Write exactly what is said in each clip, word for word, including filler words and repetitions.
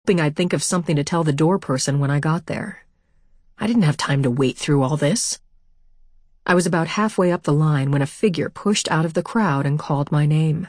hoping I'd think of something to tell the door person when I got there. I didn't have time to wait through all this. I was about halfway up the line when a figure pushed out of the crowd and called my name.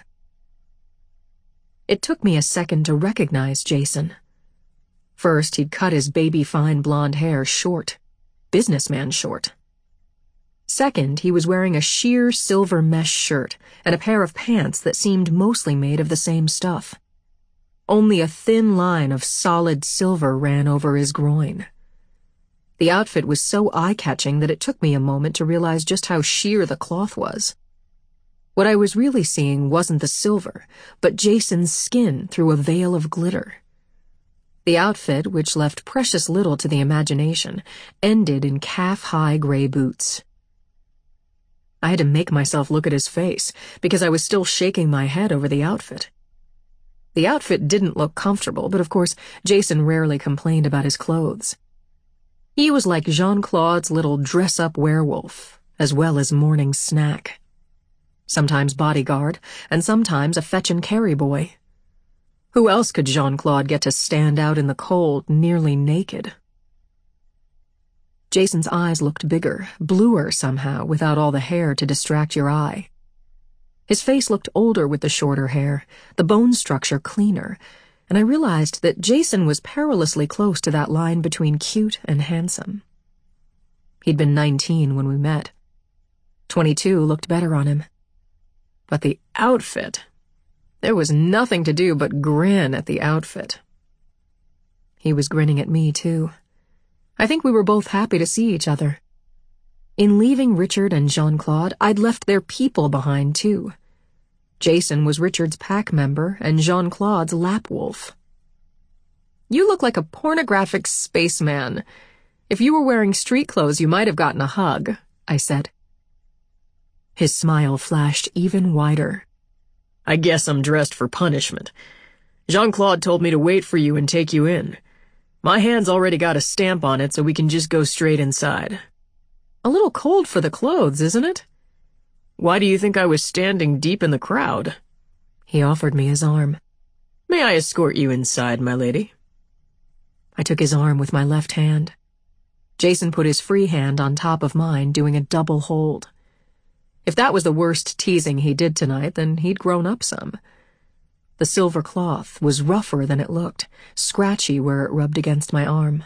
It took me a second to recognize Jason. First, he'd cut his baby-fine blonde hair short, businessman short. Second, he was wearing a sheer silver mesh shirt and a pair of pants that seemed mostly made of the same stuff. Only a thin line of solid silver ran over his groin. The outfit was so eye-catching that it took me a moment to realize just how sheer the cloth was. What I was really seeing wasn't the silver, but Jason's skin through a veil of glitter. The outfit, which left precious little to the imagination, ended in calf-high gray boots. I had to make myself look at his face, because I was still shaking my head over the outfit. The outfit didn't look comfortable, but of course, Jason rarely complained about his clothes. He was like Jean-Claude's little dress-up werewolf, as well as morning snack. Sometimes bodyguard, and sometimes a fetch-and-carry boy. Who else could Jean-Claude get to stand out in the cold, nearly naked? Jason's eyes looked bigger, bluer somehow, without all the hair to distract your eye. His face looked older with the shorter hair, the bone structure cleaner, and I realized that Jason was perilously close to that line between cute and handsome. He'd been nineteen when we met. Twenty-two looked better on him. But the outfit... There was nothing to do but grin at the outfit. He was grinning at me, too. I think we were both happy to see each other. In leaving Richard and Jean-Claude, I'd left their people behind, too. Jason was Richard's pack member and Jean-Claude's lap wolf. You look like a pornographic spaceman. If you were wearing street clothes, you might have gotten a hug, I said. His smile flashed even wider. I guess I'm dressed for punishment. Jean-Claude told me to wait for you and take you in. My hand's already got a stamp on it, so we can just go straight inside. A little cold for the clothes, isn't it? Why do you think I was standing deep in the crowd? He offered me his arm. May I escort you inside, my lady? I took his arm with my left hand. Jason put his free hand on top of mine, doing a double hold. If that was the worst teasing he did tonight, then he'd grown up some. The silver cloth was rougher than it looked, scratchy where it rubbed against my arm.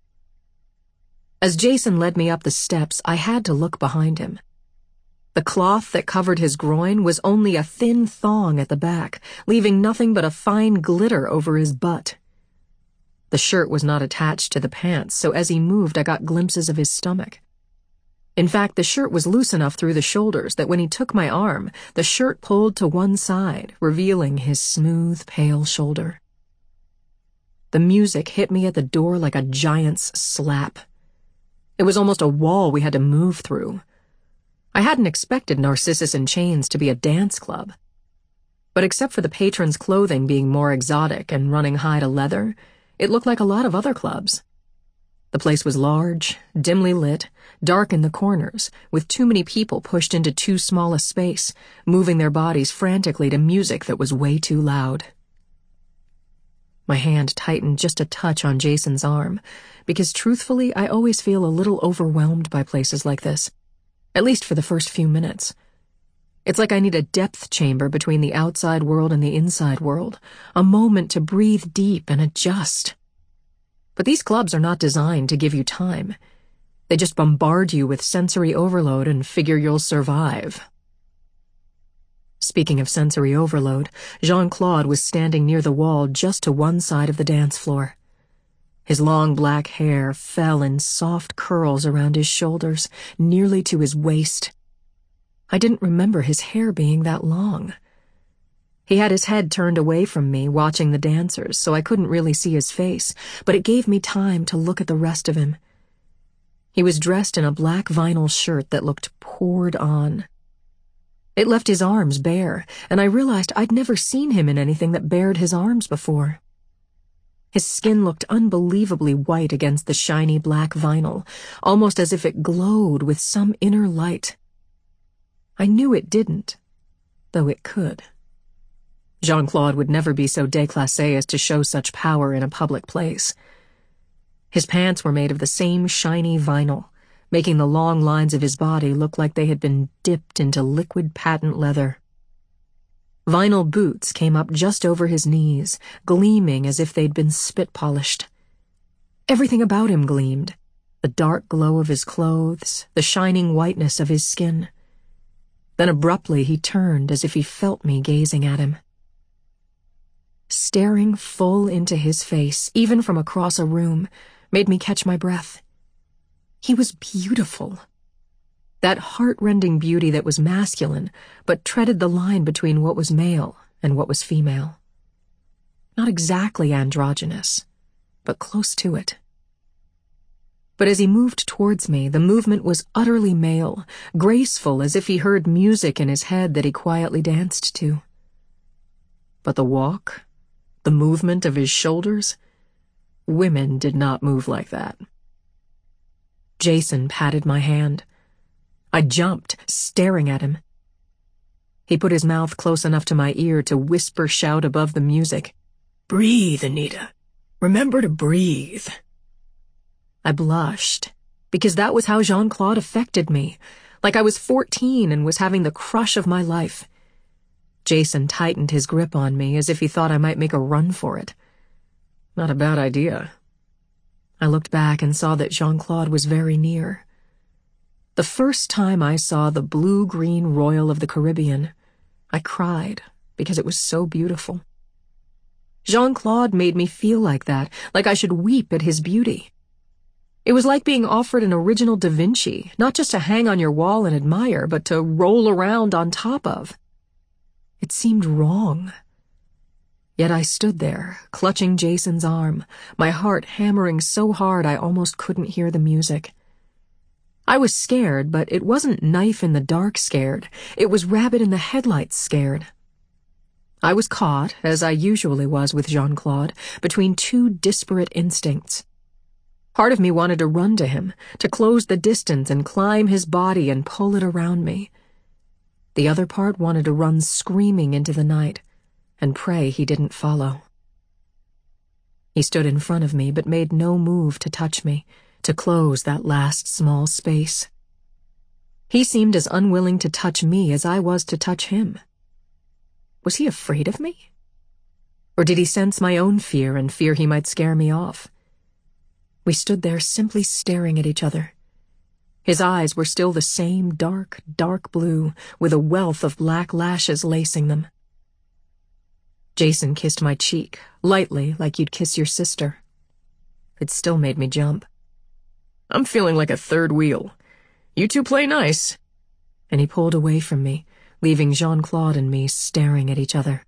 As Jason led me up the steps, I had to look behind him. The cloth that covered his groin was only a thin thong at the back, leaving nothing but a fine glitter over his butt. The shirt was not attached to the pants, so as he moved I got glimpses of his stomach. In fact, the shirt was loose enough through the shoulders that when he took my arm, the shirt pulled to one side, revealing his smooth, pale shoulder. The music hit me at the door like a giant's slap. It was almost a wall we had to move through. I hadn't expected Narcissus in Chains to be a dance club. But except for the patrons' clothing being more exotic and running high to leather, it looked like a lot of other clubs. The place was large, dimly lit, dark in the corners, with too many people pushed into too small a space, moving their bodies frantically to music that was way too loud. My hand tightened just a touch on Jason's arm, because truthfully, I always feel a little overwhelmed by places like this, at least for the first few minutes. It's like I need a depth chamber between the outside world and the inside world, a moment to breathe deep and adjust. But these clubs are not designed to give you time. They just bombard you with sensory overload and figure you'll survive. Speaking of sensory overload, Jean-Claude was standing near the wall just to one side of the dance floor. His long black hair fell in soft curls around his shoulders, nearly to his waist. I didn't remember his hair being that long. He had his head turned away from me, watching the dancers, so I couldn't really see his face, but it gave me time to look at the rest of him. He was dressed in a black vinyl shirt that looked poured on. It left his arms bare, and I realized I'd never seen him in anything that bared his arms before. His skin looked unbelievably white against the shiny black vinyl, almost as if it glowed with some inner light. I knew it didn't, though it could. Jean-Claude would never be so déclassé as to show such power in a public place. His pants were made of the same shiny vinyl, making the long lines of his body look like they had been dipped into liquid patent leather. Vinyl boots came up just over his knees, gleaming as if they'd been spit-polished. Everything about him gleamed, the dark glow of his clothes, the shining whiteness of his skin. Then abruptly he turned as if he felt me gazing at him. Staring full into his face, even from across a room, made me catch my breath. He was beautiful. That heart-rending beauty that was masculine, but treaded the line between what was male and what was female. Not exactly androgynous, but close to it. But as he moved towards me, the movement was utterly male, graceful as if he heard music in his head that he quietly danced to. But the walk, the movement of his shoulders, women did not move like that. Jason patted my hand. I jumped, staring at him. He put his mouth close enough to my ear to whisper shout above the music. "Breathe, Anita. Remember to breathe." I blushed, because that was how Jean-Claude affected me, like I was fourteen and was having the crush of my life. Jason tightened his grip on me as if he thought I might make a run for it. Not a bad idea. I looked back and saw that Jean-Claude was very near. The first time I saw the blue-green Royal of the Caribbean, I cried because it was so beautiful. Jean-Claude made me feel like that, like I should weep at his beauty. It was like being offered an original Da Vinci, not just to hang on your wall and admire, but to roll around on top of. It seemed wrong. Yet I stood there, clutching Jason's arm, my heart hammering so hard I almost couldn't hear the music. I was scared, but it wasn't knife-in-the-dark scared. It was rabbit-in-the-headlights scared. I was caught, as I usually was with Jean-Claude, between two disparate instincts. Part of me wanted to run to him, to close the distance and climb his body and pull it around me. The other part wanted to run screaming into the night and pray he didn't follow. He stood in front of me but made no move to touch me, to close that last small space. He seemed as unwilling to touch me as I was to touch him. Was he afraid of me? Or did he sense my own fear and fear he might scare me off? We stood there simply staring at each other. His eyes were still the same dark, dark blue, with a wealth of black lashes lacing them. Jason kissed my cheek, lightly, like you'd kiss your sister. It still made me jump. "I'm feeling like a third wheel. You two play nice." And he pulled away from me, leaving Jean-Claude and me staring at each other.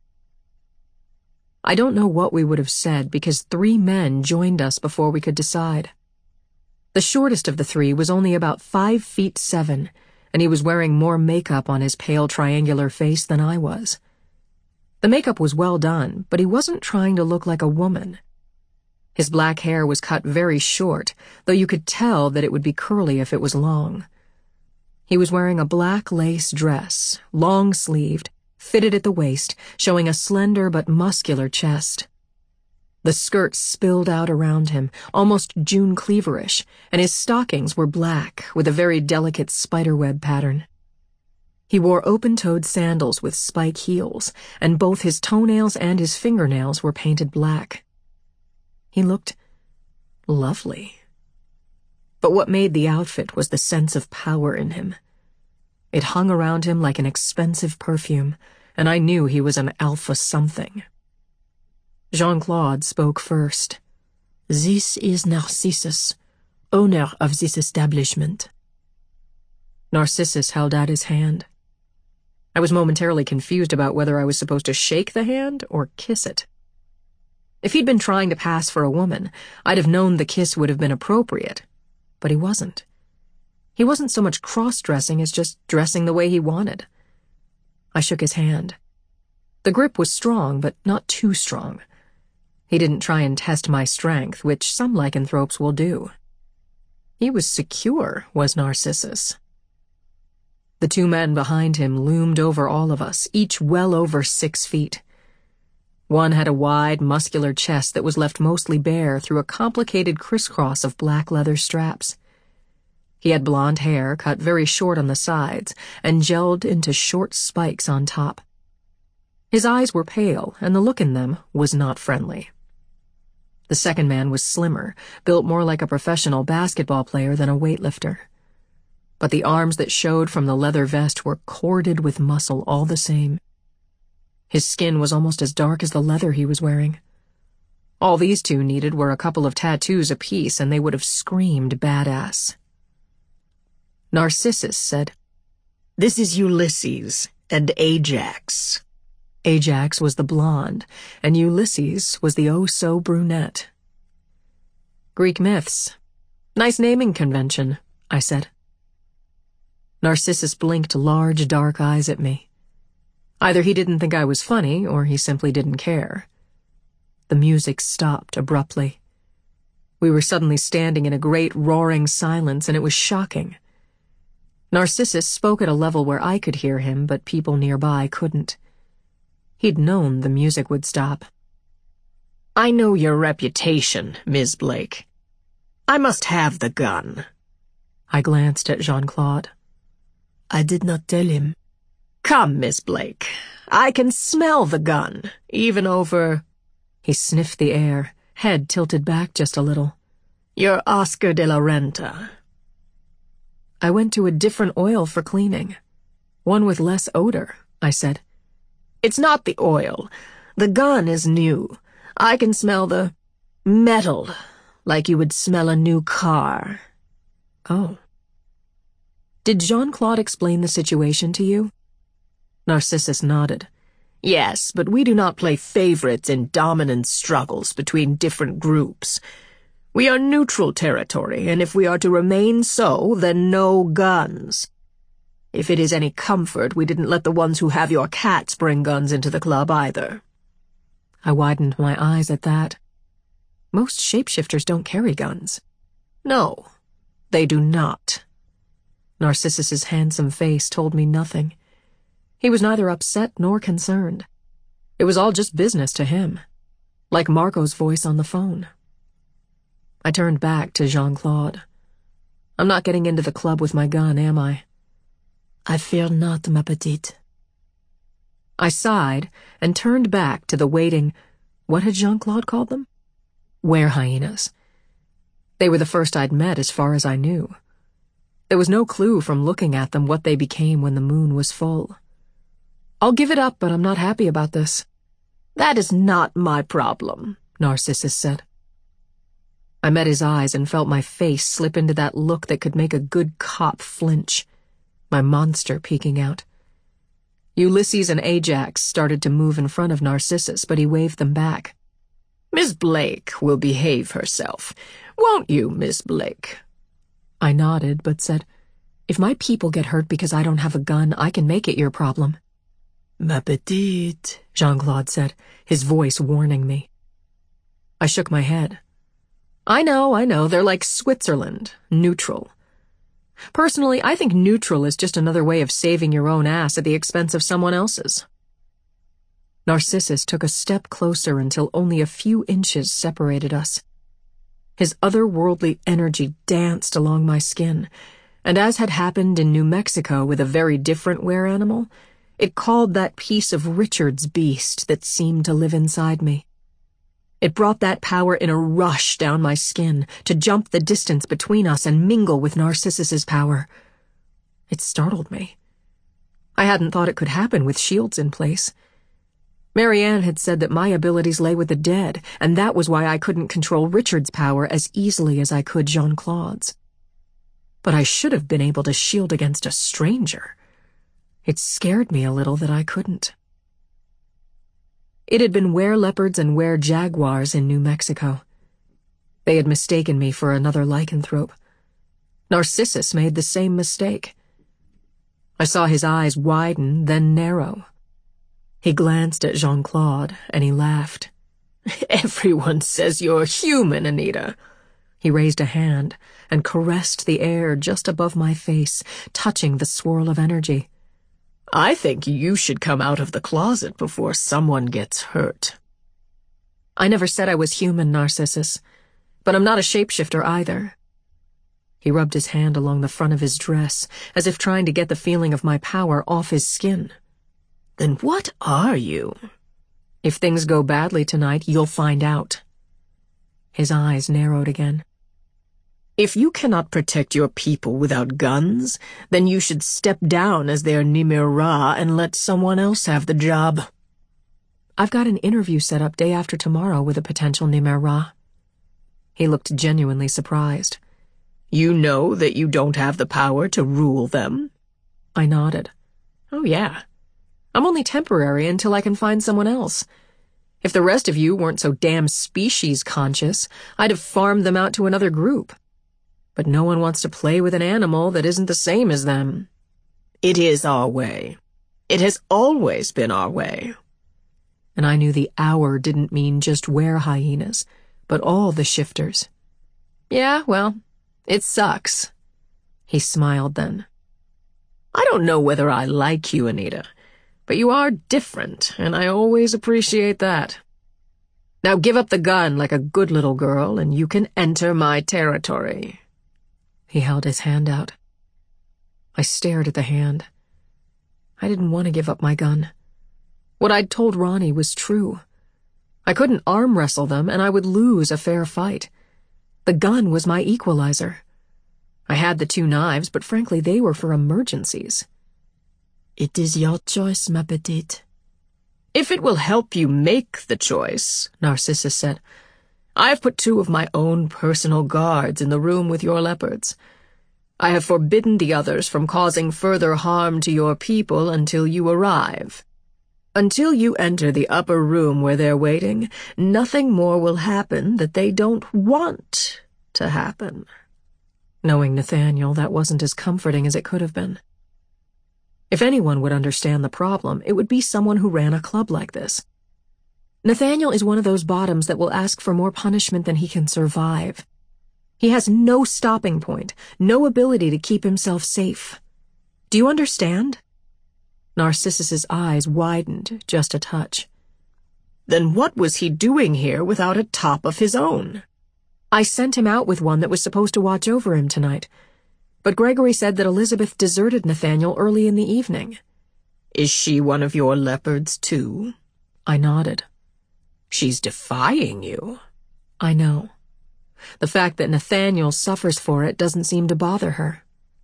I don't know what we would have said because three men joined us before we could decide. The shortest of the three was only about five feet seven, and he was wearing more makeup on his pale triangular face than I was. The makeup was well done, but he wasn't trying to look like a woman. His black hair was cut very short, though you could tell that it would be curly if it was long. He was wearing a black lace dress, long-sleeved, fitted at the waist, showing a slender but muscular chest. The skirt spilled out around him, almost June Cleaverish, and his stockings were black, with a very delicate spiderweb pattern. He wore open-toed sandals with spike heels, and both his toenails and his fingernails were painted black. He looked lovely. But what made the outfit was the sense of power in him. It hung around him like an expensive perfume, and I knew he was an alpha something. Jean-Claude spoke first. "This is Narcissus, owner of this establishment." Narcissus held out his hand. I was momentarily confused about whether I was supposed to shake the hand or kiss it. If he'd been trying to pass for a woman, I'd have known the kiss would have been appropriate, but he wasn't. He wasn't so much cross-dressing as just dressing the way he wanted. I shook his hand. The grip was strong, but not too strong. He didn't try and test my strength, which some lycanthropes will do. He was secure, was Narcissus. The two men behind him loomed over all of us, each well over six feet. One had a wide, muscular chest that was left mostly bare through a complicated crisscross of black leather straps. He had blonde hair cut very short on the sides and gelled into short spikes on top. His eyes were pale, and the look in them was not friendly. The second man was slimmer, built more like a professional basketball player than a weightlifter. But the arms that showed from the leather vest were corded with muscle all the same. His skin was almost as dark as the leather he was wearing. All these two needed were a couple of tattoos apiece, and they would have screamed badass. Narcissus said, "This is Ulysses and Ajax." Ajax was the blonde, and Ulysses was the oh-so-brunette. Greek myths. Nice naming convention, I said. Narcissus blinked large, dark eyes at me. Either he didn't think I was funny, or he simply didn't care. The music stopped abruptly. We were suddenly standing in a great, roaring silence, and it was shocking. Narcissus spoke at a level where I could hear him, but people nearby couldn't. He'd known the music would stop. "I know your reputation, Miz Blake. I must have the gun." I glanced at Jean-Claude. "I did not tell him." "Come, Miz Blake. I can smell the gun, even over—" He sniffed the air, head tilted back just a little. "Your Oscar de la Renta." I went to a different oil for cleaning. One with less odor, I said. "It's not the oil. The gun is new. I can smell the metal, like you would smell a new car." Oh. Did Jean-Claude explain the situation to you? Narcissus nodded. "Yes, but we do not play favorites in dominance struggles between different groups. We are neutral territory, and if we are to remain so, then no guns. If it is any comfort, we didn't let the ones who have your cats bring guns into the club either." I widened my eyes at that. Most shapeshifters don't carry guns. "No, they do not." Narcissus's handsome face told me nothing. He was neither upset nor concerned. It was all just business to him, like Marco's voice on the phone. I turned back to Jean-Claude. I'm not getting into the club with my gun, am I? "I fear not, ma petite." I sighed and turned back to the waiting, what had Jean-Claude called them? Were-hyenas. They were the first I'd met as far as I knew. There was no clue from looking at them what they became when the moon was full. I'll give it up, but I'm not happy about this. "That is not my problem," Narcissus said. I met his eyes and felt my face slip into that look that could make a good cop flinch. My monster peeking out. Ulysses and Ajax started to move in front of Narcissus, but he waved them back. "Miss Blake will behave herself. Won't you, Miss Blake?" I nodded, but said, "If my people get hurt because I don't have a gun, I can make it your problem." "Ma petite," Jean-Claude said, his voice warning me. I shook my head. I know, I know, they're like Switzerland, neutral. Personally, I think neutral is just another way of saving your own ass at the expense of someone else's. Narcissus took a step closer until only a few inches separated us. His otherworldly energy danced along my skin, and as had happened in New Mexico with a very different were-animal, it called that piece of Richard's beast that seemed to live inside me. It brought that power in a rush down my skin to jump the distance between us and mingle with Narcissus's power. It startled me. I hadn't thought it could happen with shields in place. Marianne had said that my abilities lay with the dead, and that was why I couldn't control Richard's power as easily as I could Jean-Claude's. But I should have been able to shield against a stranger. It scared me a little that I couldn't. It had been were-leopards and were-jaguars in New Mexico. They had mistaken me for another lycanthrope. Narcissus made the same mistake. I saw his eyes widen, then narrow. He glanced at Jean-Claude, and he laughed. "Everyone says you're human, Anita." He raised a hand and caressed the air just above my face, touching the swirl of energy. "I think you should come out of the closet before someone gets hurt." I never said I was human, Narcissus, but I'm not a shapeshifter either. He rubbed his hand along the front of his dress, as if trying to get the feeling of my power off his skin. Then what are you? If things go badly tonight, you'll find out. His eyes narrowed again. If you cannot protect your people without guns, then you should step down as their Nimir Ra and let someone else have the job. I've got an interview set up day after tomorrow with a potential Nimir Ra. He looked genuinely surprised. You know that you don't have the power to rule them? I nodded. Oh, yeah. I'm only temporary until I can find someone else. If the rest of you weren't so damn species-conscious, I'd have farmed them out to another group. But no one wants to play with an animal that isn't the same as them. It is our way. It has always been our way. And I knew the our didn't mean just were-hyenas, but all the shifters. Yeah, well, it sucks. He smiled then. I don't know whether I like you, Anita, but you are different, and I always appreciate that. Now give up the gun like a good little girl, and you can enter my territory. He held his hand out. I stared at the hand. I didn't want to give up my gun. What I'd told Ronnie was true. I couldn't arm wrestle them, and I would lose a fair fight. The gun was my equalizer. I had the two knives, but frankly, they were for emergencies. It is your choice, ma petite. If it will help you make the choice, Narcissus said, I've put two of my own personal guards in the room with your leopards. I have forbidden the others from causing further harm to your people until you arrive. Until you enter the upper room where they're waiting, nothing more will happen that they don't want to happen. Knowing Nathaniel, that wasn't as comforting as it could have been. If anyone would understand the problem, it would be someone who ran a club like this. Nathaniel is one of those bottoms that will ask for more punishment than he can survive. He has no stopping point, no ability to keep himself safe. Do you understand? Narcissus's eyes widened just a touch. Then what was he doing here without a top of his own? I sent him out with one that was supposed to watch over him tonight. But Gregory said that Elizabeth deserted Nathaniel early in the evening. Is she one of your leopards, too? I nodded. She's defying you. I know. The fact that Nathaniel suffers for it doesn't seem to bother her.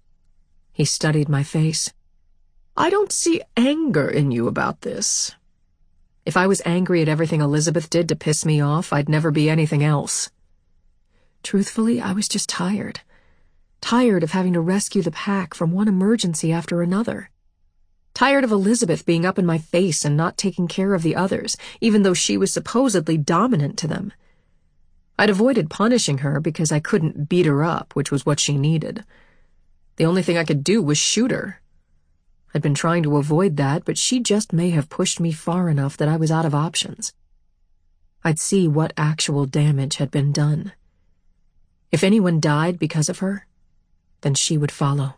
He studied my face. I don't see anger in you about this. If I was angry at everything Elizabeth did to piss me off, I'd never be anything else. Truthfully, I was just tired. Tired of having to rescue the pack from one emergency after another. Tired of Elizabeth being up in my face and not taking care of the others, even though she was supposedly dominant to them. I'd avoided punishing her because I couldn't beat her up, which was what she needed. The only thing I could do was shoot her. I'd been trying to avoid that, but she just may have pushed me far enough that I was out of options. I'd see what actual damage had been done. If anyone died because of her, then she would follow.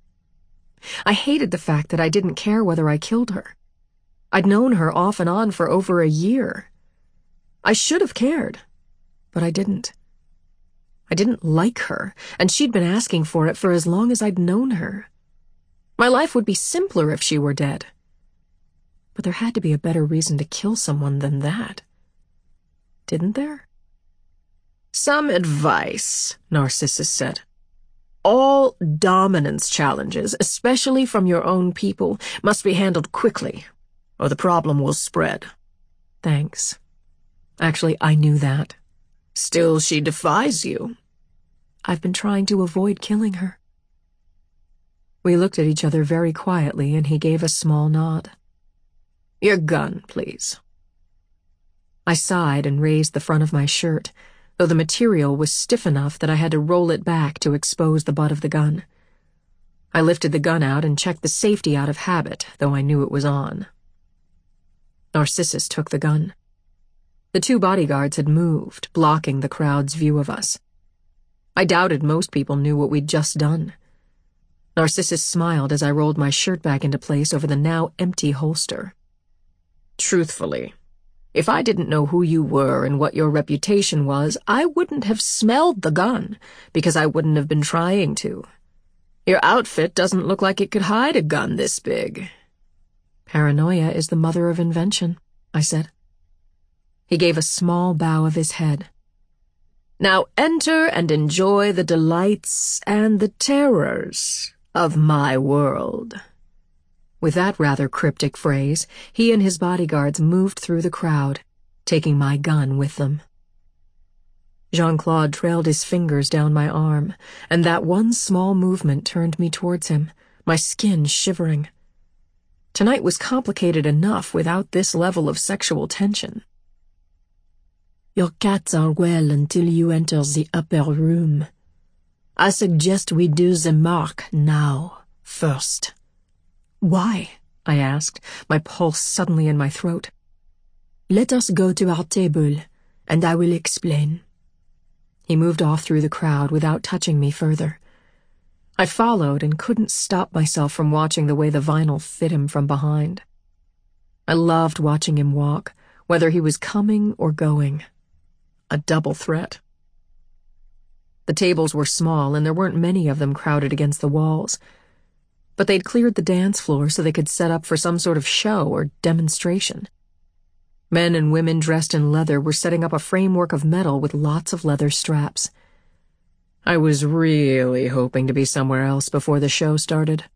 I hated the fact that I didn't care whether I killed her. I'd known her off and on for over a year. I should have cared, but I didn't. I didn't like her, and she'd been asking for it for as long as I'd known her. My life would be simpler if she were dead. But there had to be a better reason to kill someone than that. Didn't there? Some advice, Narcissus said. All dominance challenges, especially from your own people, must be handled quickly, or the problem will spread. Thanks. Actually, I knew that. Still, she defies you. I've been trying to avoid killing her. We looked at each other very quietly, and he gave a small nod. Your gun, please. I sighed and raised the front of my shirt, though the material was stiff enough that I had to roll it back to expose the butt of the gun. I lifted the gun out and checked the safety out of habit, though I knew it was on. Narcissus took the gun. The two bodyguards had moved, blocking the crowd's view of us. I doubted most people knew what we'd just done. Narcissus smiled as I rolled my shirt back into place over the now empty holster. Truthfully, If I didn't know who you were and what your reputation was, I wouldn't have smelled the gun, because I wouldn't have been trying to. Your outfit doesn't look like it could hide a gun this big." "Paranoia is the mother of invention," I said. He gave a small bow of his head. "Now enter and enjoy the delights and the terrors of my world." With that rather cryptic phrase, he and his bodyguards moved through the crowd, taking my gun with them. Jean-Claude trailed his fingers down my arm, and that one small movement turned me towards him, my skin shivering. Tonight was complicated enough without this level of sexual tension. "Your cats are well until you enter the upper room. I suggest we do the mark now, first." "Why?" I asked, my pulse suddenly in my throat. "Let us go to our table, and I will explain." He moved off through the crowd without touching me further. I followed and couldn't stop myself from watching the way the vinyl fit him from behind. I loved watching him walk, whether he was coming or going. A double threat. The tables were small, and there weren't many of them crowded against the walls. But they'd cleared the dance floor so they could set up for some sort of show or demonstration. Men and women dressed in leather were setting up a framework of metal with lots of leather straps. I was really hoping to be somewhere else before the show started.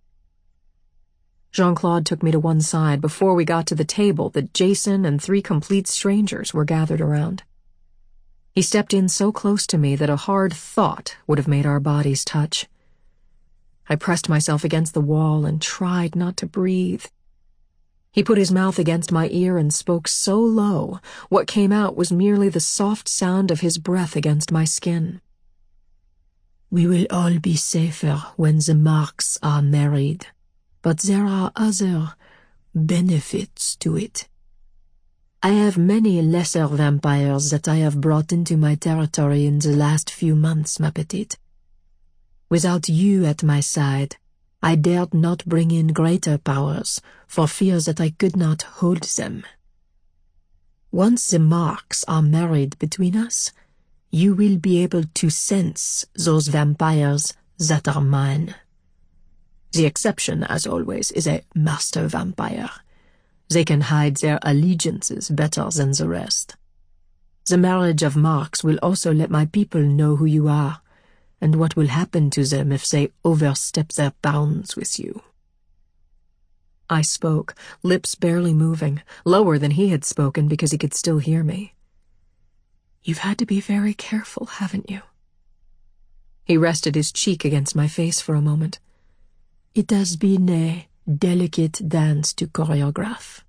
Jean-Claude took me to one side before we got to the table that Jason and three complete strangers were gathered around. He stepped in so close to me that a hard thought would have made our bodies touch. I pressed myself against the wall and tried not to breathe. He put his mouth against my ear and spoke so low, what came out was merely the soft sound of his breath against my skin. "We will all be safer when the marks are married, but there are other benefits to it. I have many lesser vampires that I have brought into my territory in the last few months, ma petite. Without you at my side, I dared not bring in greater powers, for fear that I could not hold them. Once the marks are married between us, you will be able to sense those vampires that are mine. The exception, as always, is a master vampire. They can hide their allegiances better than the rest. The marriage of marks will also let my people know who you are, and what will happen to them if they overstep their bounds with you." I spoke, lips barely moving, lower than he had spoken because he could still hear me. "You've had to be very careful, haven't you?" He rested his cheek against my face for a moment. "It has been a delicate dance to choreograph."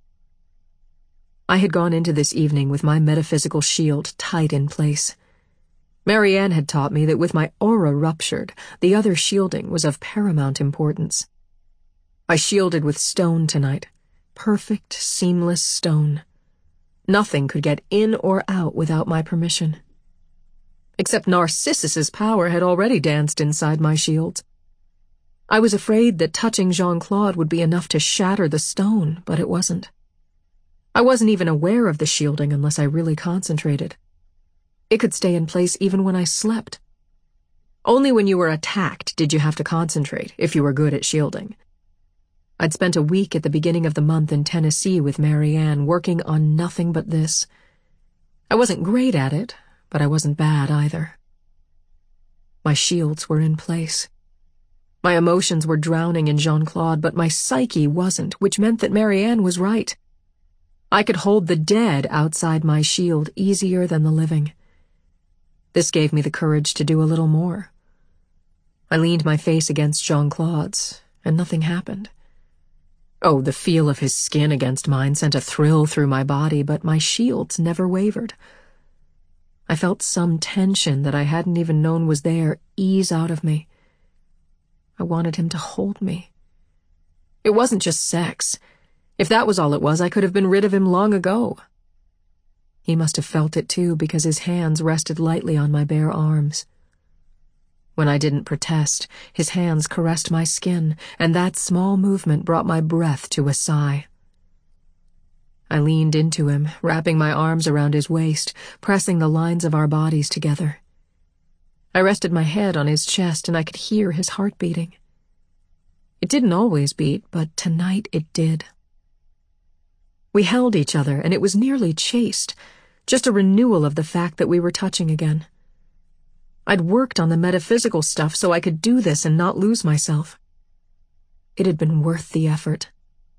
I had gone into this evening with my metaphysical shield tight in place. Marianne had taught me that with my aura ruptured, the other shielding was of paramount importance. I shielded with stone tonight, perfect, seamless stone. Nothing could get in or out without my permission. Except Narcissus's power had already danced inside my shields. I was afraid that touching Jean-Claude would be enough to shatter the stone, but it wasn't. I wasn't even aware of the shielding unless I really concentrated. It could stay in place even when I slept. Only when you were attacked did you have to concentrate, if you were good at shielding. I'd spent a week at the beginning of the month in Tennessee with Marianne, working on nothing but this. I wasn't great at it, but I wasn't bad either. My shields were in place. My emotions were drowning in Jean-Claude, but my psyche wasn't, which meant that Marianne was right. I could hold the dead outside my shield easier than the living. This gave me the courage to do a little more. I leaned my face against Jean-Claude's, and nothing happened. Oh, the feel of his skin against mine sent a thrill through my body, but my shields never wavered. I felt some tension that I hadn't even known was there ease out of me. I wanted him to hold me. It wasn't just sex. If that was all it was, I could have been rid of him long ago. He must have felt it too, because his hands rested lightly on my bare arms. When I didn't protest, his hands caressed my skin, and that small movement brought my breath to a sigh. I leaned into him, wrapping my arms around his waist, pressing the lines of our bodies together. I rested my head on his chest and I could hear his heart beating. It didn't always beat, but tonight it did. We held each other, and it was nearly chaste, just a renewal of the fact that we were touching again. I'd worked on the metaphysical stuff so I could do this and not lose myself. It had been worth the effort.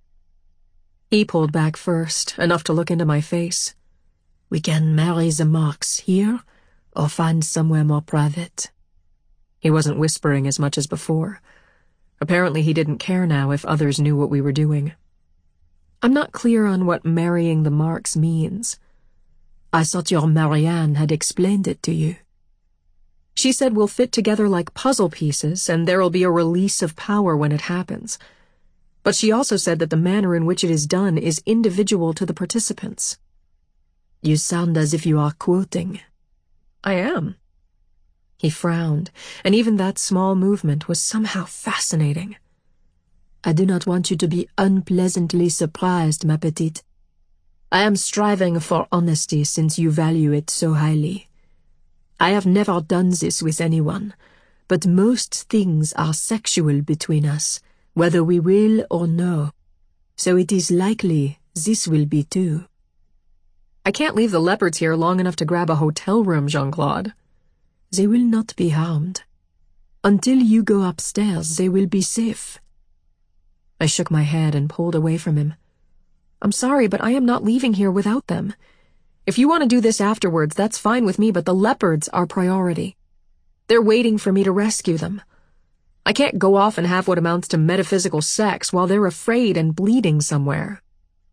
He pulled back first, enough to look into my face. We can marry the Marks here, or find somewhere more private. He wasn't whispering as much as before. Apparently he didn't care now if others knew what we were doing. I'm not clear on what marrying the Marks means. I thought your Marianne had explained it to you. She said we'll fit together like puzzle pieces and there'll be a release of power when it happens. But she also said that the manner in which it is done is individual to the participants. You sound as if you are quoting. I am. He frowned, and even that small movement was somehow fascinating. I do not want you to be unpleasantly surprised, ma petite. I am striving for honesty since you value it so highly. I have never done this with anyone, but most things are sexual between us, whether we will or no. So it is likely this will be too. I can't leave the leopards here long enough to grab a hotel room, Jean-Claude. They will not be harmed. Until you go upstairs, they will be safe. I shook my head and pulled away from him. I'm sorry, but I am not leaving here without them. If you want to do this afterwards, that's fine with me, but the leopards are priority. They're waiting for me to rescue them. I can't go off and have what amounts to metaphysical sex while they're afraid and bleeding somewhere.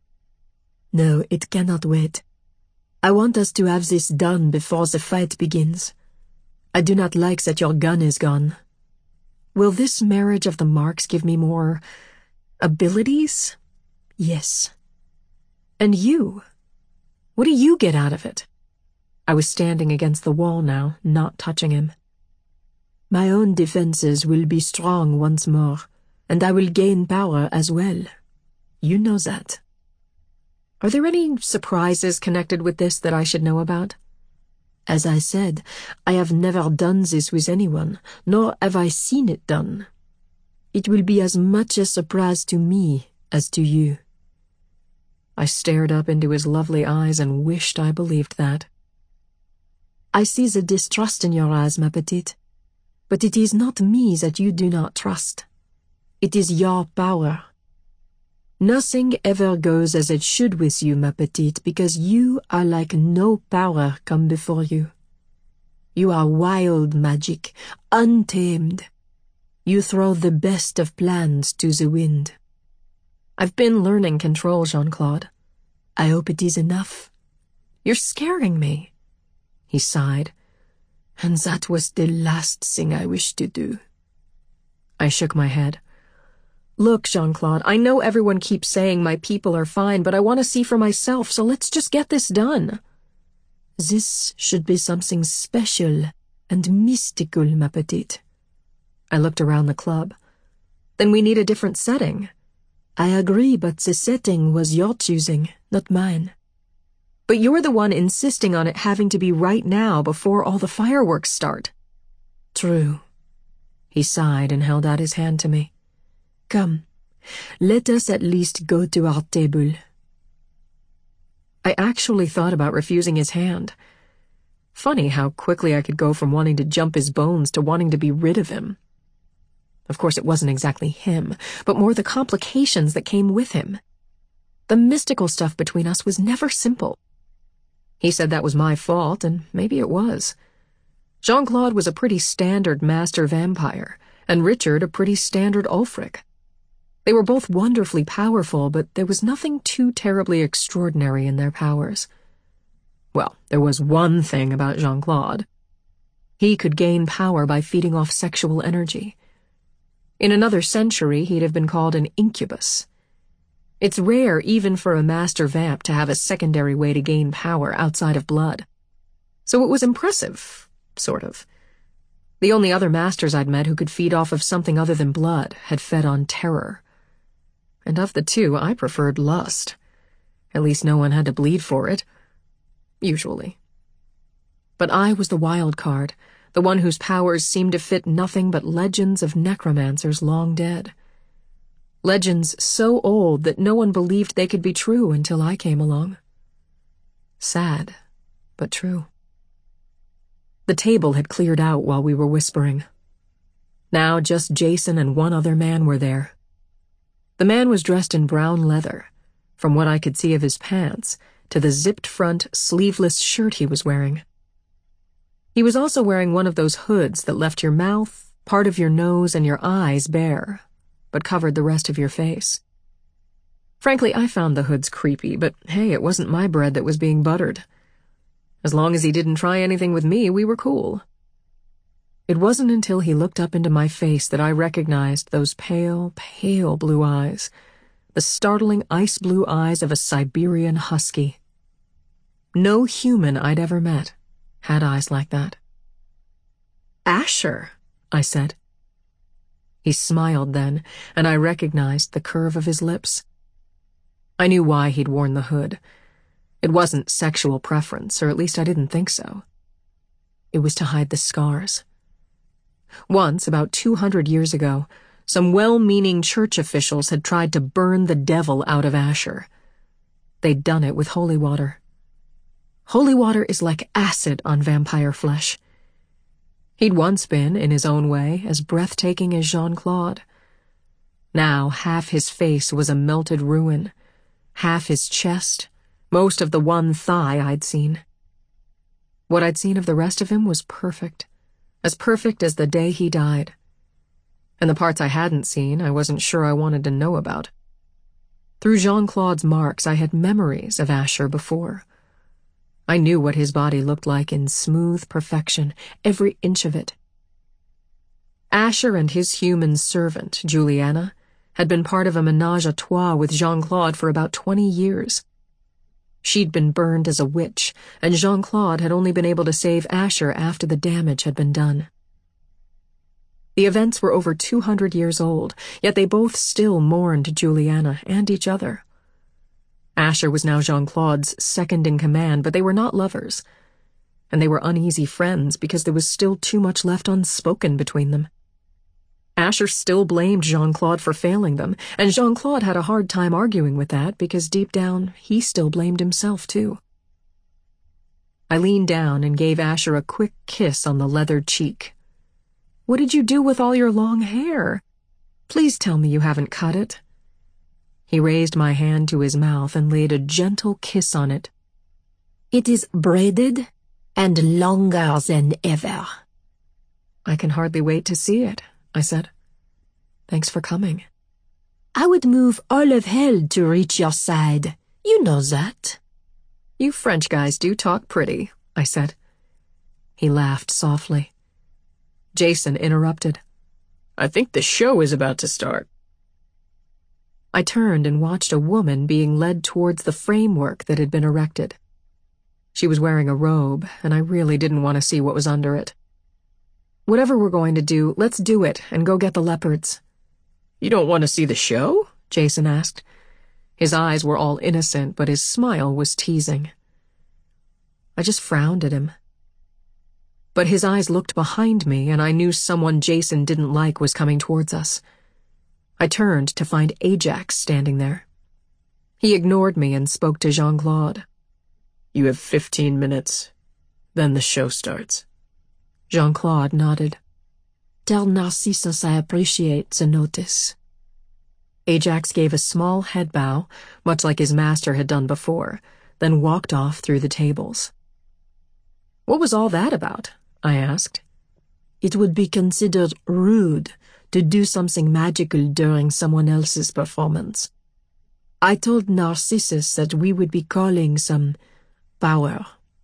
No, it cannot wait. I want us to have this done before the fight begins. I do not like that your gun is gone. Will this marriage of the Marks give me more abilities? Yes. And you? What do you get out of it? I was standing against the wall now, not touching him. My own defenses will be strong once more, and I will gain power as well. You know that. Are there any surprises connected with this that I should know about? As I said, I have never done this with anyone, nor have I seen it done. It will be as much a surprise to me as to you. I stared up into his lovely eyes and wished I believed that. I see the distrust in your eyes, ma petite. But it is not me that you do not trust. It is your power. Nothing ever goes as it should with you, ma petite, because you are like no power come before you. You are wild magic, untamed. You throw the best of plans to the wind. I've been learning control, Jean-Claude. I hope it is enough. You're scaring me. He sighed. And that was the last thing I wished to do. I shook my head. Look, Jean-Claude, I know everyone keeps saying my people are fine, but I want to see for myself, so let's just get this done. This should be something special and mystical, ma petite. I looked around the club. Then we need a different setting. I agree, but the setting was your choosing, not mine. But you're the one insisting on it having to be right now before all the fireworks start. True. He sighed and held out his hand to me. Come, let us at least go to our table. I actually thought about refusing his hand. Funny how quickly I could go from wanting to jump his bones to wanting to be rid of him. Of course, it wasn't exactly him, but more the complications that came with him. The mystical stuff between us was never simple. He said that was my fault, and maybe it was. Jean-Claude was a pretty standard master vampire, and Richard a pretty standard Ulfric. They were both wonderfully powerful, but there was nothing too terribly extraordinary in their powers. Well, there was one thing about Jean-Claude. He could gain power by feeding off sexual energy. In another century, he'd have been called an incubus. It's rare even for a master vamp to have a secondary way to gain power outside of blood. So it was impressive, sort of. The only other masters I'd met who could feed off of something other than blood had fed on terror. And of the two, I preferred lust. At least no one had to bleed for it. Usually. But I was the wild card, the one whose powers seemed to fit nothing but legends of necromancers long dead. Legends so old that no one believed they could be true until I came along. Sad, but true. The table had cleared out while we were whispering. Now just Jason and one other man were there. The man was dressed in brown leather, from what I could see of his pants to the zipped front, sleeveless shirt he was wearing. He was also wearing one of those hoods that left your mouth, part of your nose, and your eyes bare, but covered the rest of your face. Frankly, I found the hoods creepy, but hey, it wasn't my bread that was being buttered. As long as he didn't try anything with me, we were cool. It wasn't until he looked up into my face that I recognized those pale, pale blue eyes, the startling ice blue eyes of a Siberian husky. No human I'd ever met had eyes like that. "Asher," I said. He smiled then, and I recognized the curve of his lips. I knew why he'd worn the hood. It wasn't sexual preference, or at least I didn't think so. It was to hide the scars. Once, about two hundred years ago, some well-meaning church officials had tried to burn the devil out of Asher. They'd done it with holy water. Holy water is like acid on vampire flesh. He'd once been, in his own way, as breathtaking as Jean-Claude. Now half his face was a melted ruin, half his chest, most of the one thigh I'd seen. What I'd seen of the rest of him was perfect, as perfect as the day he died. And the parts I hadn't seen, I wasn't sure I wanted to know about. Through Jean-Claude's marks, I had memories of Asher before. I knew what his body looked like in smooth perfection, every inch of it. Asher and his human servant, Juliana, had been part of a ménage à trois with Jean-Claude for about twenty years. She'd been burned as a witch, and Jean-Claude had only been able to save Asher after the damage had been done. The events were over two hundred years old, yet they both still mourned Juliana and each other. Asher was now Jean-Claude's second-in-command, but they were not lovers. And they were uneasy friends because there was still too much left unspoken between them. Asher still blamed Jean-Claude for failing them, and Jean-Claude had a hard time arguing with that because deep down, he still blamed himself, too. I leaned down and gave Asher a quick kiss on the leathered cheek. "What did you do with all your long hair? Please tell me you haven't cut it." He raised my hand to his mouth and laid a gentle kiss on it. "It is braided and longer than ever." "I can hardly wait to see it," I said. "Thanks for coming." "I would move all of hell to reach your side. You know that." "You French guys do talk pretty," I said. He laughed softly. Jason interrupted. "I think the show is about to start." I turned and watched a woman being led towards the framework that had been erected. She was wearing a robe, and I really didn't want to see what was under it. "Whatever we're going to do, let's do it and go get the leopards." "You don't want to see the show?" Jason asked. His eyes were all innocent, but his smile was teasing. I just frowned at him. But his eyes looked behind me, and I knew someone Jason didn't like was coming towards us. I turned to find Ajax standing there. He ignored me and spoke to Jean-Claude. "You have fifteen minutes. Then the show starts." Jean-Claude nodded. "Tell Narcissus I appreciate the notice." Ajax gave a small head bow, much like his master had done before, then walked off through the tables. "What was all that about?" I asked. "It would be considered rude to do something magical during someone else's performance. I told Narcissus that we would be calling some power."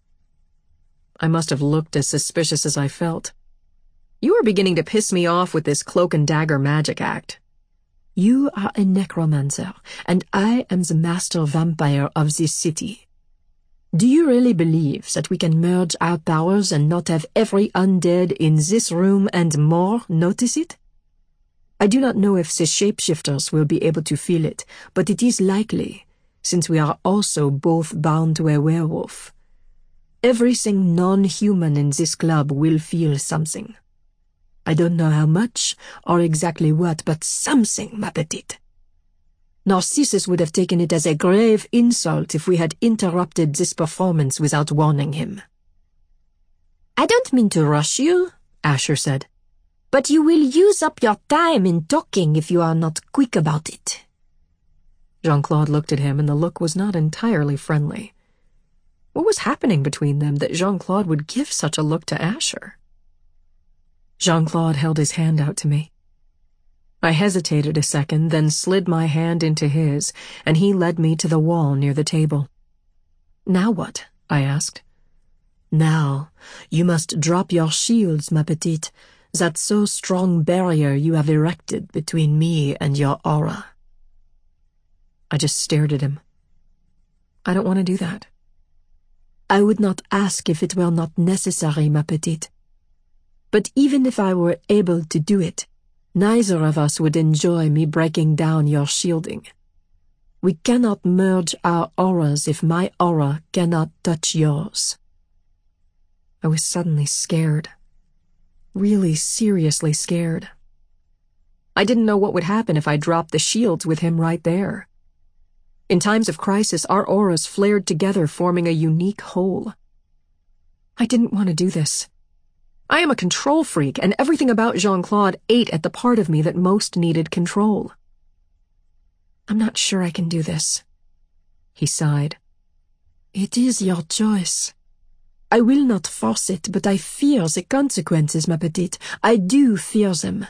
I must have looked as suspicious as I felt. "You are beginning to piss me off with this cloak and dagger magic act." "You are a necromancer, and I am the master vampire of this city. Do you really believe that we can merge our powers and not have every undead in this room and more notice it? I do not know if the shapeshifters will be able to feel it, but it is likely, since we are also both bound to a werewolf. Everything non-human in this club will feel something. I don't know how much or exactly what, but something, ma petite. Narcissus would have taken it as a grave insult if we had interrupted this performance without warning him. I don't mean to rush you, Asher said, but you will use up your time in talking if you are not quick about it. Jean-Claude looked at him, and the look was not entirely friendly. What was happening between them that Jean-Claude would give such a look to Asher? Jean-Claude held his hand out to me. I hesitated a second, then slid my hand into his, and he led me to the wall near the table. Now what? I asked. Now, you must drop your shields, ma petite, that so strong barrier you have erected between me and your aura. I just stared at him. I don't want to do that. I would not ask if it were not necessary, ma petite. But even if I were able to do it, neither of us would enjoy me breaking down your shielding. We cannot merge our auras if my aura cannot touch yours. I was suddenly scared. Really seriously scared. I didn't know what would happen if I dropped the shields with him right there. In times of crisis, our auras flared together, forming a unique whole. I didn't want to do this. I am a control freak, and everything about Jean-Claude ate at the part of me that most needed control. I'm not sure I can do this. He sighed. It is your choice. I will not force it, but I fear the consequences, ma petite. I do fear them.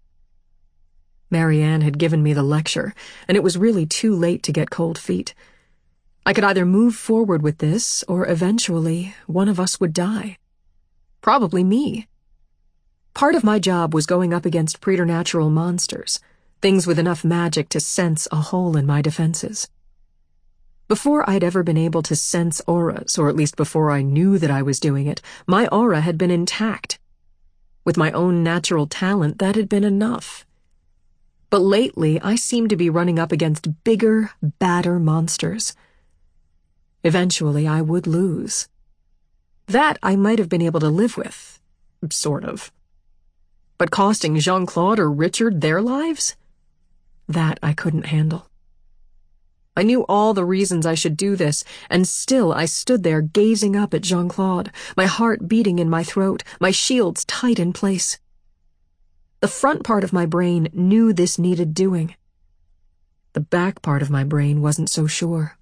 Marianne had given me the lecture, and it was really too late to get cold feet. I could either move forward with this, or eventually one of us would die. Probably me. Part of my job was going up against preternatural monsters, things with enough magic to sense a hole in my defenses. Before I'd ever been able to sense auras, or at least before I knew that I was doing it, my aura had been intact. With my own natural talent, that had been enough. But lately, I seemed to be running up against bigger, badder monsters. Eventually, I would lose. That I might have been able to live with, sort of. But costing Jean-Claude or Richard their lives? That I couldn't handle. I knew all the reasons I should do this, and still I stood there gazing up at Jean-Claude, my heart beating in my throat, my shields tight in place. The front part of my brain knew this needed doing. The back part of my brain wasn't so sure.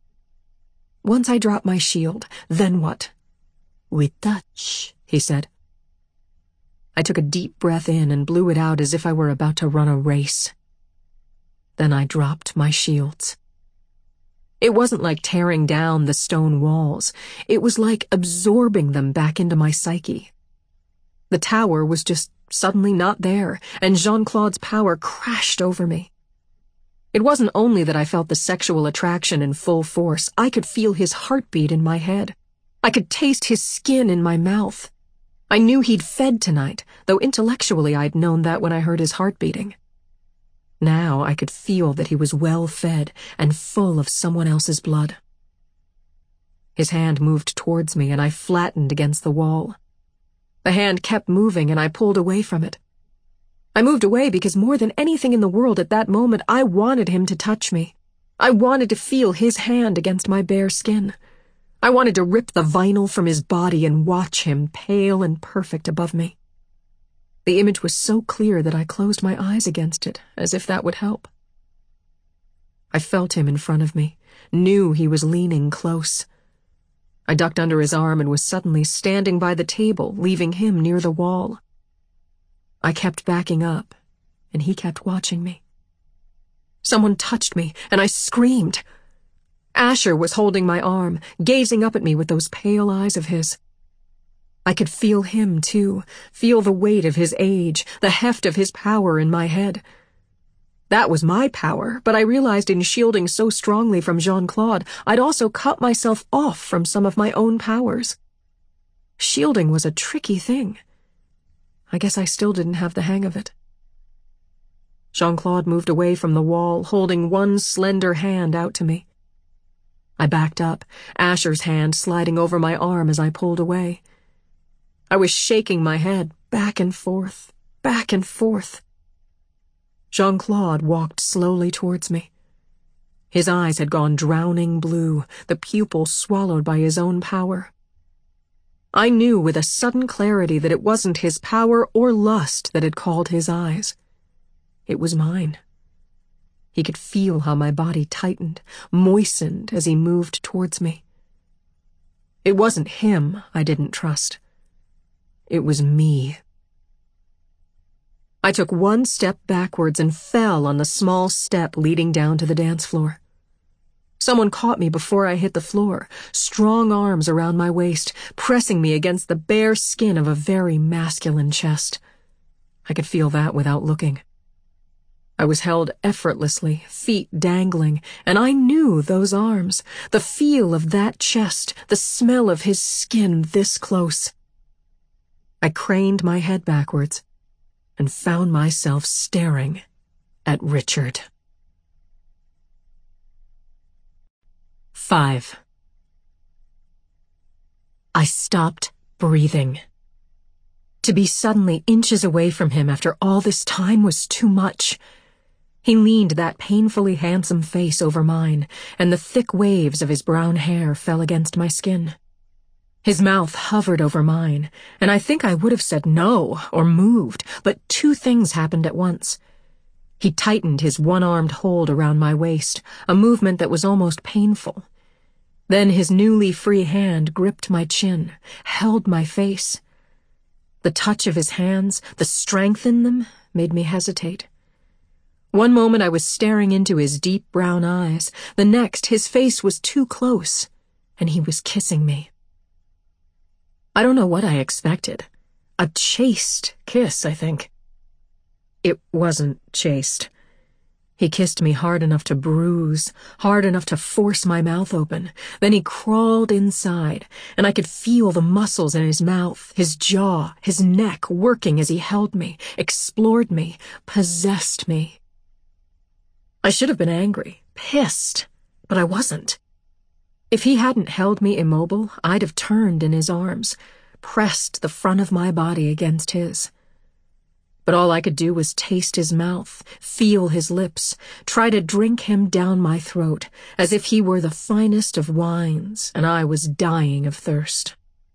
Once I dropped my shield, then what? We touch, he said. I took a deep breath in and blew it out as if I were about to run a race. Then I dropped my shields. It wasn't like tearing down the stone walls. It was like absorbing them back into my psyche. The tower was just suddenly not there, and Jean-Claude's power crashed over me. It wasn't only that I felt the sexual attraction in full force. I could feel his heartbeat in my head. I could taste his skin in my mouth. I knew he'd fed tonight, though intellectually I'd known that when I heard his heart beating. Now I could feel that he was well fed and full of someone else's blood. His hand moved towards me, and I flattened against the wall. The hand kept moving, and I pulled away from it. I moved away because more than anything in the world at that moment, I wanted him to touch me. I wanted to feel his hand against my bare skin. I wanted to rip the vinyl from his body and watch him, pale and perfect, above me. The image was so clear that I closed my eyes against it, as if that would help. I felt him in front of me, knew he was leaning close. I ducked under his arm and was suddenly standing by the table, leaving him near the wall. I kept backing up, and he kept watching me. Someone touched me, and I screamed. Asher was holding my arm, gazing up at me with those pale eyes of his. I could feel him, too, feel the weight of his age, the heft of his power in my head. That was my power, but I realized in shielding so strongly from Jean-Claude, I'd also cut myself off from some of my own powers. Shielding was a tricky thing. I guess I still didn't have the hang of it. Jean-Claude moved away from the wall, holding one slender hand out to me. I backed up, Asher's hand sliding over my arm as I pulled away. I was shaking my head, back and forth, back and forth. Jean-Claude walked slowly towards me. His eyes had gone drowning blue, the pupil swallowed by his own power. I knew with a sudden clarity that it wasn't his power or lust that had called his eyes. It was mine. He could feel how my body tightened, moistened as he moved towards me. It wasn't him I didn't trust. It was me. I took one step backwards and fell on the small step leading down to the dance floor. Someone caught me before I hit the floor, strong arms around my waist, pressing me against the bare skin of a very masculine chest. I could feel that without looking. I was held effortlessly, feet dangling, and I knew those arms, the feel of that chest, the smell of his skin this close. I craned my head backwards and found myself staring at Richard. Five. I stopped breathing. To be suddenly inches away from him after all this time was too much. He leaned that painfully handsome face over mine, and the thick waves of his brown hair fell against my skin. His mouth hovered over mine, and I think I would have said no or moved, but two things happened at once. He tightened his one-armed hold around my waist, a movement that was almost painful. Then his newly free hand gripped my chin, held my face. The touch of his hands, the strength in them, made me hesitate. One moment I was staring into his deep brown eyes, the next his face was too close, and he was kissing me. I don't know what I expected. A chaste kiss, I think. It wasn't chaste. He kissed me hard enough to bruise, hard enough to force my mouth open. Then he crawled inside, and I could feel the muscles in his mouth, his jaw, his neck working as he held me, explored me, possessed me. I should have been angry, pissed, but I wasn't. If he hadn't held me immobile, I'd have turned in his arms, pressed the front of my body against his. But all I could do was taste his mouth, feel his lips, try to drink him down my throat, as if he were the finest of wines and I was dying of thirst.